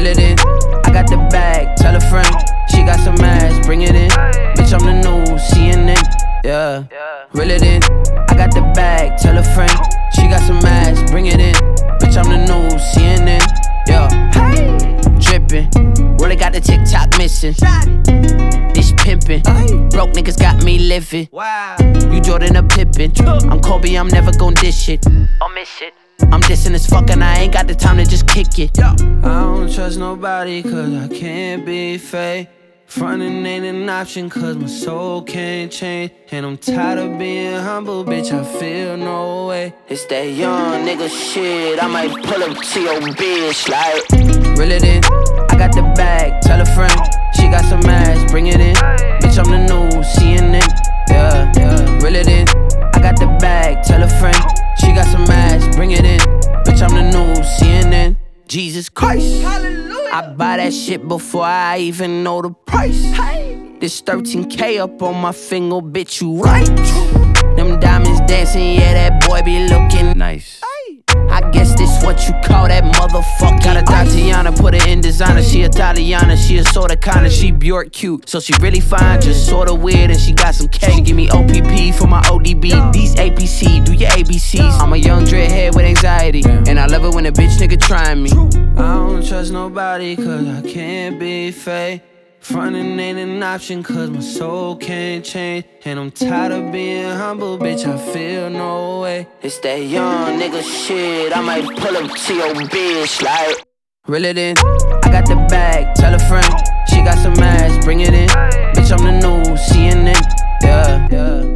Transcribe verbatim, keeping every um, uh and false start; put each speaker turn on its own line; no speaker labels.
Reel it in, I got the bag, tell a friend. She got some ass, bring it in. Bitch, I'm the new C N N, yeah. Reel it in, I got the bag, tell a friend. She got some ass, bring it in. Bitch, I'm the new C N N, yeah. Hey. Drippin', really got the TikTok missing. This pimpin', broke niggas got me living. Wow. You Jordan or Pippin', I'm Kobe, I'm never gon' dish it. I'll miss it. I'm dissing as fuck and I ain't got the time to just kick it. I don't trust nobody cause I can't be fake. Frontin' ain't an option cause my soul can't change. And I'm tired of being humble, bitch, I feel no way. It's that young nigga shit, I might pull up to your bitch like. Reel it in, I got the bag, tell a friend. She got some ass, bring it in. Bitch, I'm the new C N N, yeah, yeah. Reel it in, I got the bag, tell a friend. She got some ass, bring it in. Bitch, I'm the new C N N, Jesus Christ. Hallelujah. I buy that shit before I even know the price. Hey. This thirteen K up on my finger, bitch, you right. Them diamonds dancing, yeah, that boy be looking nice. Hey. I guess this what you call that motherfucker. Got a Tatiana, put her in designer. She Italiana, she a sorta kinda. She Bjork cute, so she really fine, just sorta weird. And she got some K. She give me O P P for my O D B. These A P C, do your A B Cs. I'm a young dreadhead with anxiety, and I love it when a bitch nigga try me. I don't trust nobody cause I can't be fake. Frontin' ain't an option cause my soul can't change. And I'm tired of being humble, bitch, I feel no way. It's that young nigga shit, I might pull up to your bitch like. Reel it in, I got the bag, tell a friend. She got some ass, bring it in. Bitch, I'm the new C N N, yeah, yeah.